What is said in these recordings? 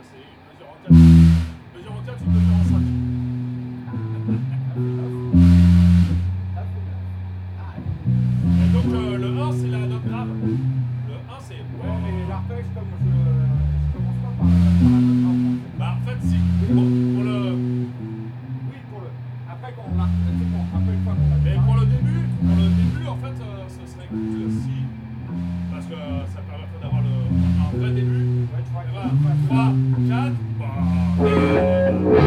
c'est une mesure en 4. Mesure en 4, une mesure en 5. Et donc le 1 c'est la note grave. Le 1 c'est. Ouais, mais l'arpège, comme je commence pas par la note grave. Bah en fait si. Pour le. Oui, pour le. Après, quand on marque, c'est bon, après une fois qu'on a. Mais pour le début en fait ce serait cool si. Parce que ça permettrait d'avoir un vrai début. Ouais, tu vois, Et voilà, 3, 4, bah.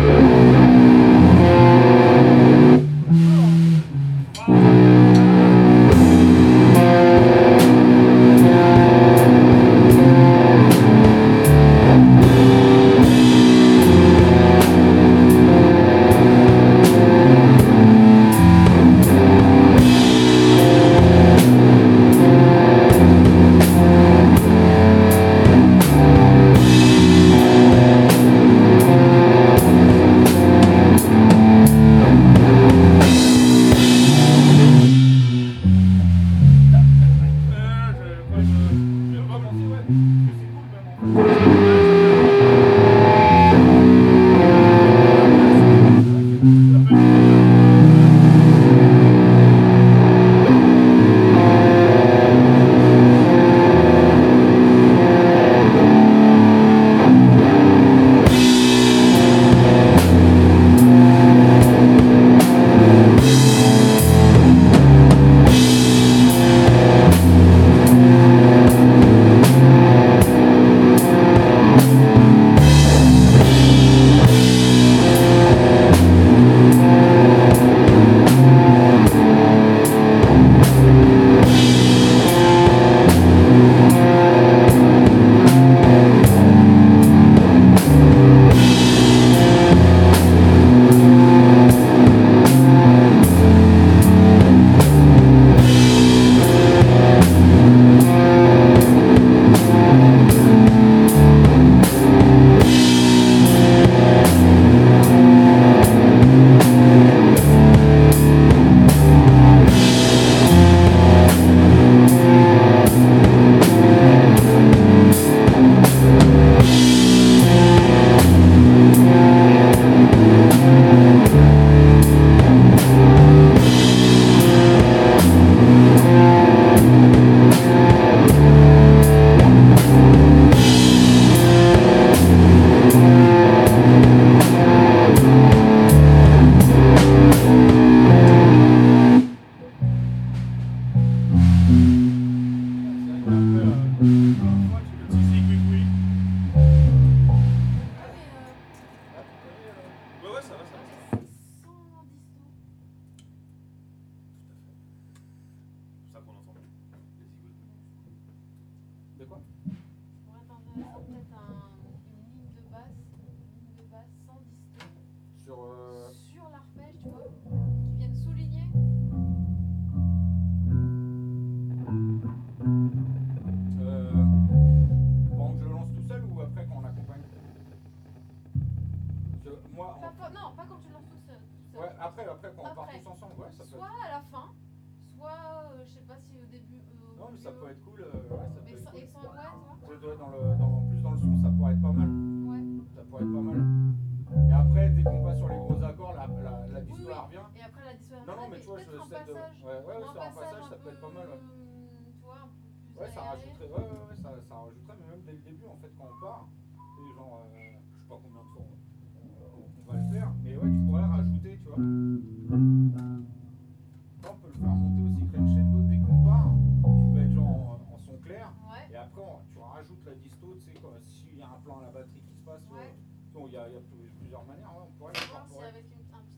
De quoi? Ouais, attends, peut-être une ligne de basse sans disto. Sur l'arpège, tu vois, qui viennent souligner. Bon, je le lance tout seul ou après quand on accompagne? Moi, Non, pas quand tu le lances tout seul. Ouais, après quand on part tous ensemble, ouais, ça peut soit à la fin, soit je sais pas si au début. Non, mais ça peut être cool. Ouais, ça peut être cool. Et sans, ouais, Ça doit plus dans le son, ça pourrait être pas mal. Ouais. Ça pourrait être pas mal. Et après, dès qu'on passe sur les gros accords, la disto elle revient. Et après la disto elle revient. Non, mais tu vois, je sais de. Ouais, sur un passage, ça peut être pas mal. Ouais. Tu vois, un peu plus. Ouais, ça rajouterait. Ouais, ça rajouterait, mais même dès le début, en fait, quand on part, c'est genre, je sais pas combien de fois on va le faire, mais ouais, tu pourrais rajouter, tu vois. Là, on peut le faire monter aussi crescendo dès qu'on part. Tu peux être genre en son clair. Ouais. Et après, tu rajoutes la disto, tu sais, s'il y a un plan à la batterie qui se passe. Ouais. Bon, il y a plusieurs manières, ouais, on pourrait l'incorporer. C'est avec un petit.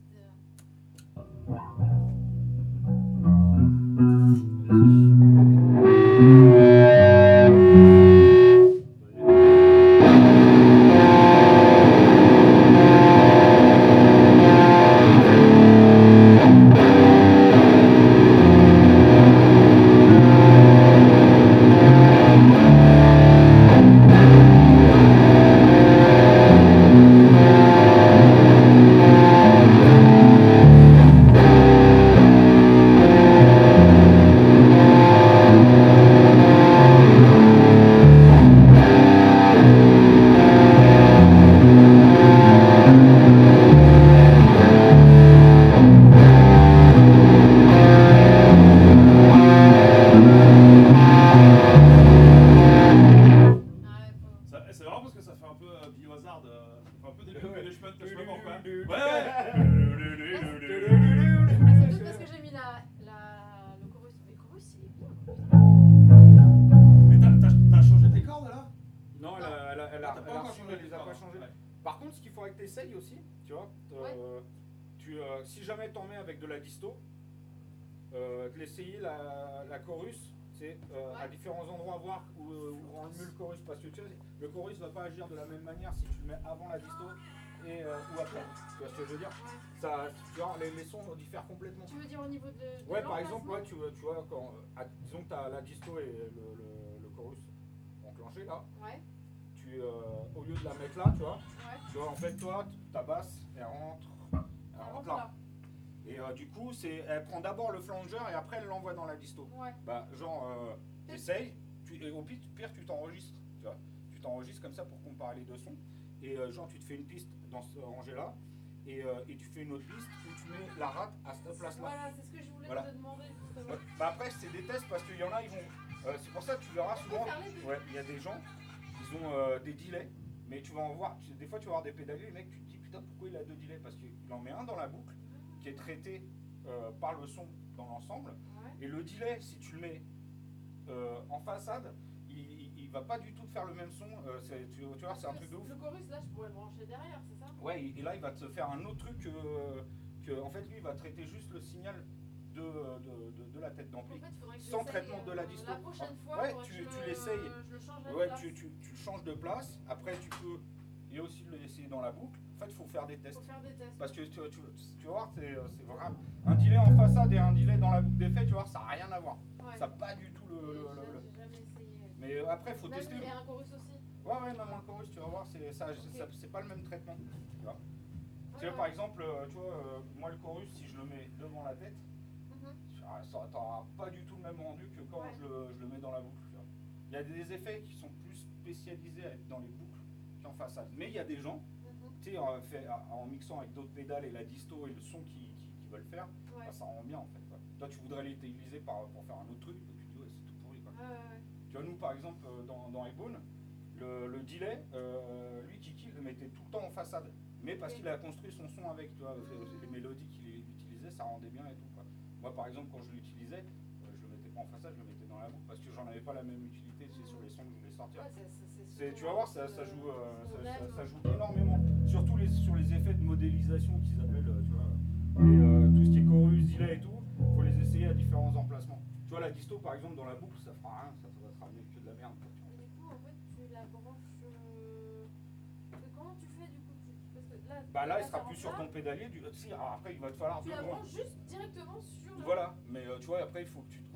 Mozart, un peu des management, je sais pas pourquoi. Ouais. C'est juste parce que j'ai mis le chorus. Mais le chorus, il est bien. Mais t'as changé tes cordes là? Non, elle T'as pas encore reçu, changé elle les a cordes, pas changées. ouais. Par contre, ce qu'il faudrait que tu essayes aussi, tu vois, si jamais t'en mets avec de la disto, de l'essayer la chorus, c'est à différents endroits voir où rend mieux le chorus, parce que tu sais, le chorus va pas agir de la même manière si tu le mets avant la disto et ou après. Tu vois ce que je veux dire? Ça, tu vois, les sons diffèrent complètement. Tu veux dire au niveau de Ouais, par exemple, ouais, tu vois quand, disons que tu as la disto et le chorus enclenché là. Ouais. Au lieu de la mettre là, Ouais. tu vois, en fait, toi, ta basse, elle rentre là. Et du coup, elle prend d'abord le flanger et après elle l'envoie dans la disto. Ouais. Bah, genre, t'essayes, et au pire, tu t'enregistres, tu vois. Tu t'enregistres comme ça pour comparer les deux sons. Et genre, tu te fais une piste dans ce rangé-là, et tu fais une autre piste où tu mets la rate à cette place-là. Voilà, c'est ce que je voulais te demander justement. Ouais. Bah après, c'est des tests parce qu'il y en a, ils vont. C'est pour ça que tu verras souvent. Ouais, il y a des gens, ils ont des delays, mais tu vas en voir. Des fois, tu vas avoir des pédaliers, les mecs, tu te dis putain, pourquoi il a deux delays? Parce qu'il en met un dans la boucle qui est traité par le son dans l'ensemble. Ouais. Et le delay, si tu le mets en façade, il va pas du tout te faire le même son. Tu vois, c'est un truc de ouf. Le chorus, là, je pourrais le brancher derrière, c'est ça? Ouais, et là, il va te faire un autre truc que en fait, lui, il va traiter juste le signal de la tête d'ampli. En fait, sans traitement de la disto. La prochaine fois, ouais, tu l'essayes. Je le change de ouais, place. tu le changes de place. Après, tu peux et aussi l'essayer dans la boucle. En fait, il faut faire des tests. Parce que tu vas voir, c'est vraiment un delay en façade et un delay dans la boucle d'effet, tu vois, ça n'a rien à voir. Ouais. Ça n'a pas du tout J'ai jamais essayé. Mais après, il faut tester. Et un chorus aussi. Ouais, même un chorus, tu vas voir, c'est pas le même traitement. Tu vois. Tu vois, par exemple, tu vois, moi le chorus, si je le mets devant la tête, ça t'aura pas du tout le même rendu que quand je le mets dans la boucle. Tu vois. Il y a des effets qui sont plus spécialisés à être dans les boucles qu'en façade. Mais il y a des gens, tu sais, en mixant avec d'autres pédales et la disto et le son qui veulent faire, bah, ça rend bien en fait. Quoi. Toi, tu voudrais l'utiliser pour faire un autre truc, tu te dis ouais, c'est tout pourri. Quoi. Tu vois, nous par exemple, dans Ebone, le delay, lui, Kiki, le mettait tout le temps en façade. Mais parce qu'il a construit son son avec, tu vois, les mélodies qu'il utilisait, ça rendait bien et tout. Quoi. Moi, par exemple, quand je l'utilisais, je le mettais pas en façade, je le mettais dans la boucle parce que j'en avais pas la même utilité sur les sons que je voulais sortir. Tu vas voir, ça joue énormément. Surtout sur les effets de modélisation qu'ils appellent, tu vois. Et tout ce qui est chorus, delay et tout, il faut les essayer à différents emplacements. Tu vois, la disto, par exemple, dans la boucle, ça fera rien, ça va te ramener que de la merde. Quoi, et du coup, en fait, tu la branches. Comment tu fais du coup? Parce que là, bah là, il sera plus sur ton pédalier. Si, après, il va te falloir tu la branches juste directement sur le. Voilà, mais tu vois, après, il faut que tu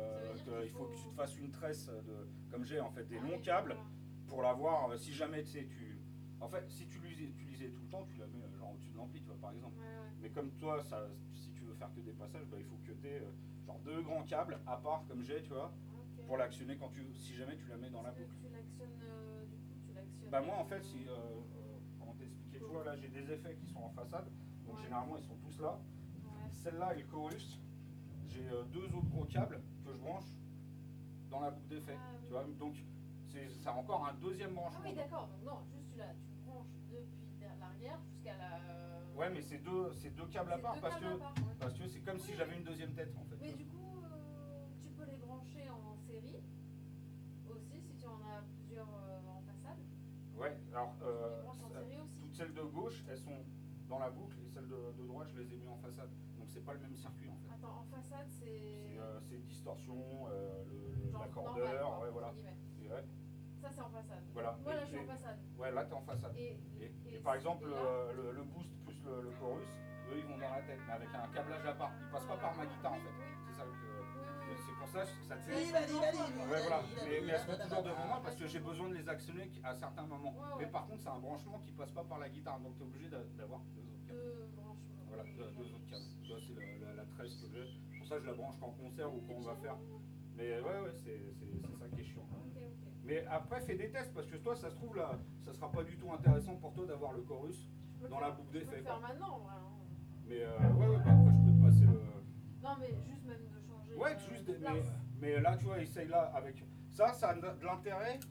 te fasses une tresse comme j'ai en fait, des longs câbles pour l'avoir. Si jamais tu sais, en fait, si tu l'utilisais tout le temps, tu la mets genre au-dessus de l'ampli, tu vois, par exemple. Mais comme toi, si tu veux faire que des passages, bah, il faut que tu aies genre deux grands câbles à part, comme j'ai, tu vois, pour l'actionner si jamais tu la mets dans la boucle. Tu l'actionnes, du coup, tu l'actionnes. Bah, moi, en fait, comment t'expliquer, tu vois, là, j'ai des effets qui sont en façade, donc généralement, ils sont tous là. Celle-là et le chorus, j'ai deux autres gros câbles que je branche dans la boucle d'effet, tu vois, donc c'est encore un deuxième branchement. Ah oui, d'accord, donc non, juste tu branches depuis l'arrière jusqu'à la. Ouais, mais c'est deux câbles à part parce que c'est comme si j'avais une deuxième tête en fait. Mais du coup, tu peux les brancher en série aussi si tu en as plusieurs en façade. Ouais, alors aussi. toutes celles de gauche, elles sont dans la boucle et celles de droite, je les ai mis en façade. Donc c'est pas le même circuit en fait. Attends, en façade c'est distorsion, l'accordeur, ouais, voilà. Et ça c'est en façade. Voilà. Moi là je suis en façade. Ouais, là t'es en façade. Et par exemple le boost plus le chorus, eux ils vont dans la tête, mais avec un câblage à part. Ils passent pas par ma guitare en fait. C'est ça que c'est pour ça que ça te fait. Ouais, voilà. Mais elles sont toujours devant moi parce que j'ai besoin de les actionner à certains moments. Mais par contre c'est un branchement qui passe pas par la guitare, donc t'es obligé d'avoir deux autres câbles. Voilà, deux autres câbles. Ça c'est la tresse que j'ai. Pour ça je la branche qu'en concert ou quand on va faire. Mais ouais, c'est ça qui est chiant. Mais après, fais des tests parce que toi, ça se trouve là, ça sera pas du tout intéressant pour toi d'avoir le chorus dans la boucle d'effet. Je peux le faire maintenant, vraiment. Mais ouais, bah après, je peux te passer le. Non, mais juste même de changer. Ouais, juste. Mais là, tu vois, essaye là avec. Ça a de l'intérêt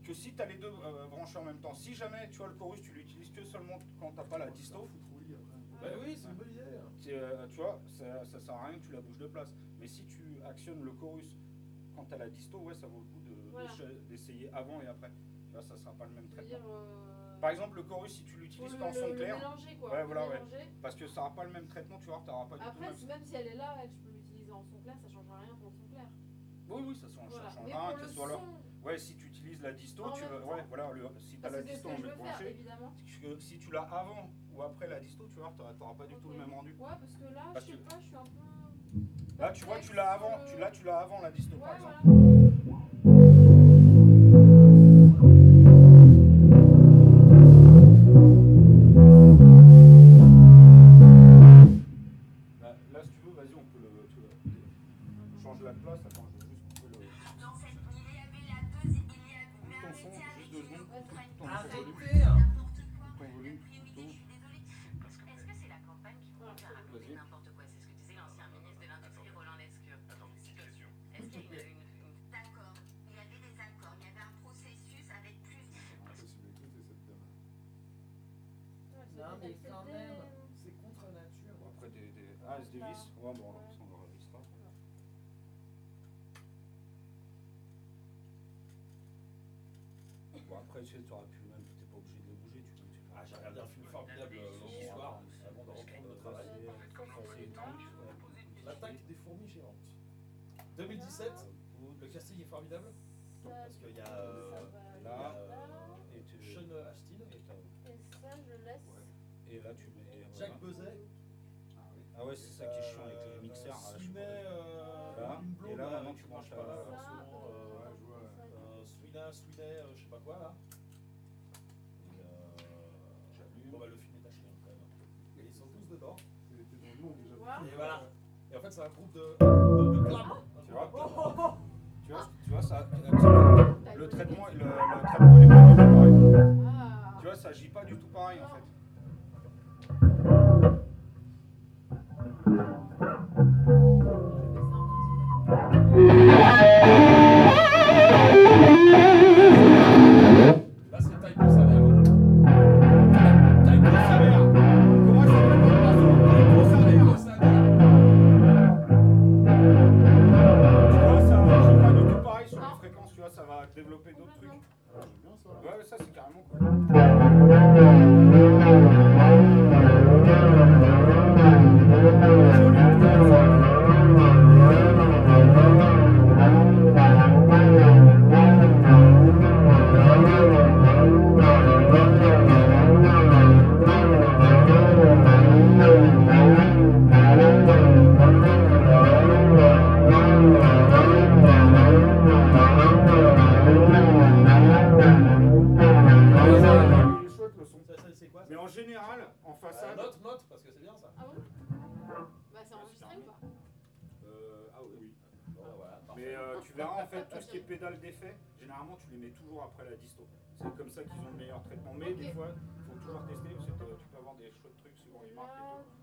que si tu as les deux branchés en même temps. Si jamais tu vois le chorus, tu l'utilises que seulement quand tu n'as pas la disto. Bah oui, c'est une bonne idée. Tu vois, ça sert à rien que tu la bouges de place. Mais si tu actionnes le chorus quand tu as la disto, ouais, ça vaut le coup d'essayer avant et après. Tu vois, ça sera pas le même traitement. Par exemple, le chorus, si tu l'utilises qu'en son clair, mélanger, quoi. ouais, voilà, parce que ça n'aura pas le même traitement, tu vois, tu n'auras pas du tout après, le même. même si elle est là, elle, je peux l'utiliser en son clair, ça changera rien pour le son clair. Oui, ça change rien, qu'elle soit là. Ouais, si tu utilises la disto, si tu as la disto en même branché, si tu l'as avant ou après la disto, tu vois, tu n'auras pas du tout le même rendu. Ouais, parce que là, je sais pas, je suis un peu. Là, tu vois, tu l'as avant la disto, par exemple. Là, si tu veux, vas-y, on peut change la place. Attends, je vais juste couper le. Ton son, juste 2 secondes. Ton volume plutôt. Est-ce que c'est la campagne qui convient à raconter n'importe quoi? C'est ce que disait l'ancien ministre de l'Industrie, Roland Lescure. Attends, citation. Est-ce qu'il y a une... D'accord, il y avait des accords, il y avait un processus avec plus... Non, mais quand même, c'est contre nature. Après des As de vis. Ouais, bon, alors ça on le révisera. Bon, après, tu sais, tu aurais pu même, t'es pas obligé de le bouger. Ah, j'ai regardé un film formidable ce soir, avant de reprendre le travail. L'attaque des fourmis géantes. 2017, le casting est formidable. Parce qu'il y a Sean Astin. Et ça, je laisse. Et là, tu mets. Jack Bezet. Ah ouais, c'est ça qui est chiant avec les mixeurs. Sweeney, là, une blonde, et là, maintenant tu branches pas la. Sweeney, je sais pas quoi là. Bon bah le film est à chier quand même. Et ils sont tous dedans. Et voilà. Et en fait c'est un groupe de glam. Tu vois ça. Le traitement il est pas du tout pareil. Tu vois, ça agit pas du tout pareil en fait. Là c'est Taïko Saver. Taïko Saver. Comment ça s'appelle Taïko Saver. Tu vois, ça agit pas du tout pareil sur les fréquences, tu vois, ça va développer d'autres trucs. Ouais, ça c'est carrément cool. Mais en général, en façade. Note, parce que c'est bien ça. Ah bon? Bah c'est enregistré ou pas? Ah oui. Bon, voilà, mais tu verras en fait, tout ce qui est pédale d'effet, généralement tu les mets toujours après la disto. C'est comme ça qu'ils ont le meilleur traitement. Mais des fois, il faut toujours tester parce que tu peux avoir des chouettes trucs suivant les marques et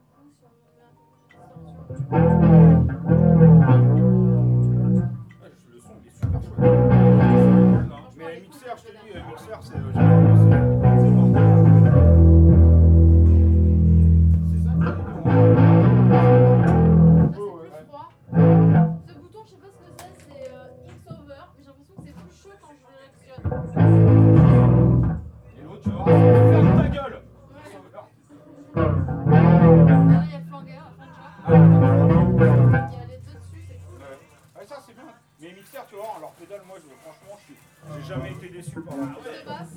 tout. Le son il est super chouette. Mais mixeur, je te dis, mixeur c'est généralement c'est mortel. C'est ça Ce bouton, je sais pas ce que c'est X-Over, mais j'ai l'impression que c'est plus chaud quand je réactionne. Et l'autre, tu vois, ferme ta gueule. Là, il y a Flanger, il y a les deux dessus, c'est cool. Ouais, ça c'est bien. Mais mixeur, tu vois, alors pédale, moi, franchement, j'ai jamais été déçu par la De basse.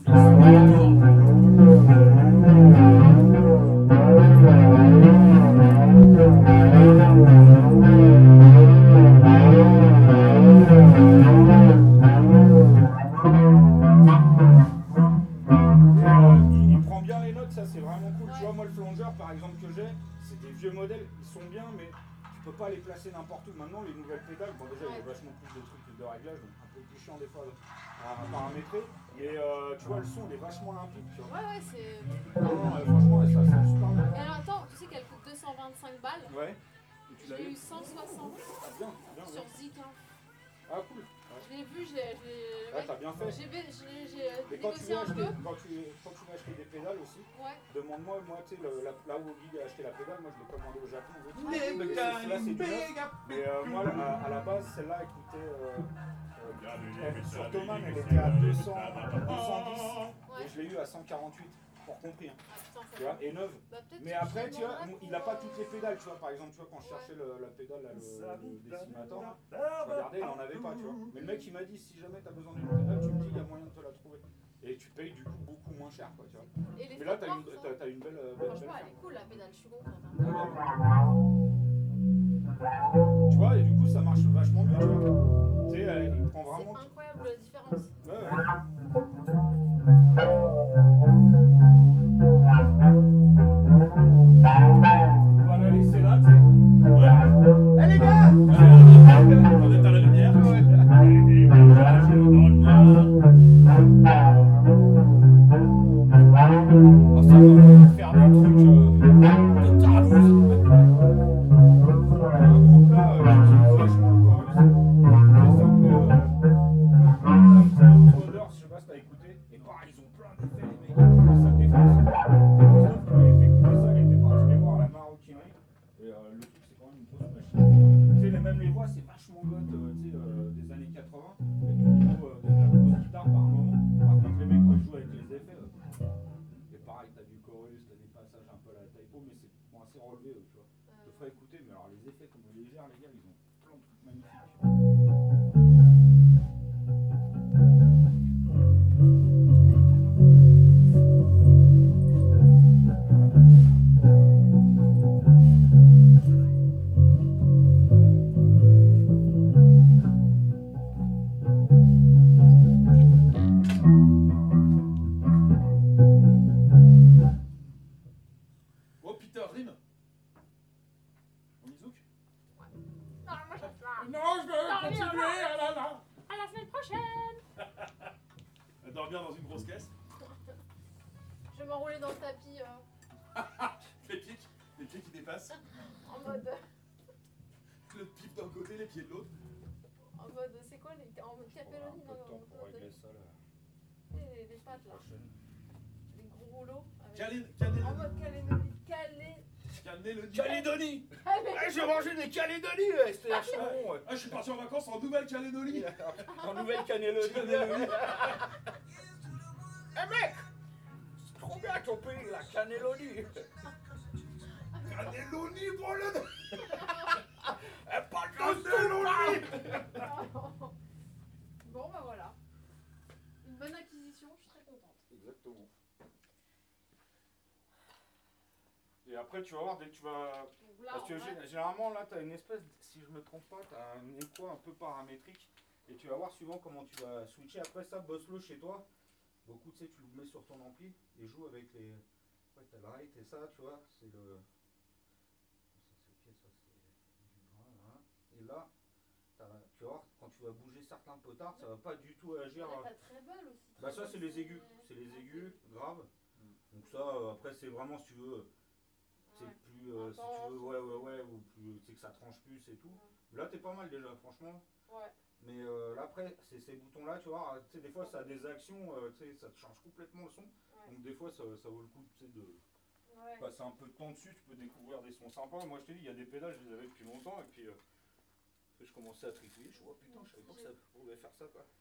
Il prend bien les notes, ça c'est vraiment cool. Tu vois, moi le flanger par exemple que j'ai, c'est des vieux modèles, ils sont bien, mais tu peux pas les placer n'importe où. Maintenant, les nouvelles pédales, bon déjà il y a vachement plus de trucs de réglage, donc un peu plus chiant des fois à paramétrer, mais tu vois le son il est vachement limpide, tu vois. Ouais, c'est. Non, franchement, ça sonne super bien. Et alors attends, tu sais qu'elle coûte 225 balles? Ouais. Et tu l'as J'ai eu eu 160 bien, sur Zika. Ah cool. Je l'ai vu, t'as bien fait. J'ai Mais quand tu négocié veux un peu. acheter des pédales aussi, Ouais. demande-moi, tu sais, là où Guy a acheté la pédale, moi je l'ai commandé au Japon. Là, c'est du neuf. Mais moi, à la base, celle-là, elle coûtait. Sur Thomann, elle était à 210. Et je l'ai eu à 148, pour compris. Hein. Tu vois, et neuve. Mais après, tu vois, il a pas toutes les pédales, tu vois. Par exemple, tu vois, quand je cherchais la pédale, là, le décimateur, je regardais, il en avait pas, tu vois. Mais le mec, il m'a dit, si jamais t'as besoin d'une pédale, tu me dis, il y a moyen de te la trouver. Et tu payes du coup beaucoup moins cher, quoi, tu vois. Mais là, t'as une belle. Franchement, elle est cool, la pédale, je suis contente. Tu vois, et du coup, ça marche vachement mieux, tu vois. Tu sais, il prend vraiment. C'est incroyable la différence. On va la laisser là, tu sais. Ouais. Les gars! On est à la lumière. Oh, ça va faire des trucs de tarlouse. Un groupe là, j'utilise vachement le chorus. C'est un peu Brothers, je sais pas si t'as écouté. Et pareil, ils ont plein d'effets, les mecs. Ça défonce. Christophe qui m'avait fait écouter ça, il était parti les voir à la maroquinerie. Et le truc, c'est quand même une grosse machine. Tu sais, même les voix, c'est vachement goth, tu sais, des années 80. Avec de la grosse guitare par moment. Par contre, les mecs, quand ils jouent avec les effets, et pareil, t'as du chorus, t'as des passages un peu à la typo, mais c'est assez relevé, tu vois. Je te ferai écouter, mais alors les effets, comme on les gère, les gars, ils ont plein de trucs magnifiques. Oh, Peter, rime. On y zouk? Non, moi je reste là. Non, je veux continuer, ah là là. À la semaine prochaine. Dormir dans une grosse caisse. Je vais m'enrouler dans le tapis Les pieds qui dépassent. en mode. Le pif d'un côté, les pieds de l'autre. En mode, c'est quoi les. En mode capelloni, Un peu de temps pour régler ça là. Les pattes là. Les gros rouleaux. Calédonie. En mode Calédonie. Calédonie. J'ai mangé des Calédonies, c'était vachement bon. Ah, je suis parti en vacances en Nouvelle-Calédonie. En Nouvelle-Calédonie. Eh mec, c'est trop bien ton pays, la Canélonie. Calédonie, pour le... Pas de Canélonie. Bon bah voilà. Une bonne acquisition, je suis très contente. Exactement. Et après, tu vas voir, dès que tu vas... Donc là, Parce que généralement, là, tu as une espèce, si je me trompe pas, tu as un écho un peu paramétrique. Et tu vas voir suivant comment tu vas switcher. Après ça, bosse-le chez toi. Beaucoup, tu sais, tu le mets sur ton ampli et joue avec les... Ouais, t'as le rate et ça, tu vois, c'est le... Ça, c'est ok, ça, c'est du grain, là. Et là, tu vas voir, quand tu vas bouger certains potards, ça va pas du tout agir... T'as très belle aussi. Bah ça, c'est les aigus. C'est les aigus, graves. Donc ça, après, c'est vraiment, si tu veux... C'est plus, si tu veux, ouais, ou plus, tu sais que ça tranche plus et tout. Là, t'es pas mal déjà, franchement. Ouais. Mais là, après, c'est ces boutons-là, tu vois, tu sais, des fois, ça a des actions, tu sais, ça te change complètement le son. Ouais. Donc, des fois, ça vaut le coup, tu sais, de Ouais. passer un peu de temps dessus. Tu peux découvrir des sons sympas. Moi, je t'ai dit, il y a des pédales, je les avais depuis longtemps. Et puis, je commençais à trifouiller. Je vois, putain, je savais pas que ça pouvait faire ça, quoi.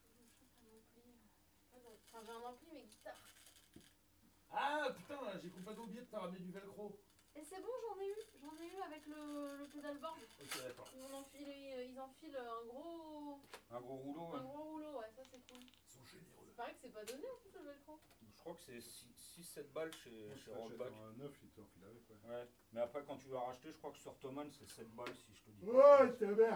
Enfin, j'ai un ampli, mais guitare. Ah, putain, j'ai complètement oublié de te ramener du velcro. Et c'est bon, j'en ai eu avec le pédalboard. Ok, d'accord. Ils enfilent un gros rouleau, ouais. Un gros rouleau, ouais, ça c'est cool. Ils sont généreux. Il paraît que c'est pas donné en plus le velcro. Je crois que c'est 6-7 balles chez Rockback. Un 9, il t'enfile avec, ouais. Ouais, mais après, quand tu vas racheter, je crois que sur Thomann, c'est 7 balles si je te dis. Ouais, ta mère.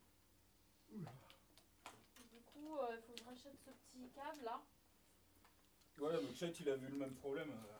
Du coup, il faut que je rachète ce petit câble là. Ouais, mais Chet, il a vu le même problème.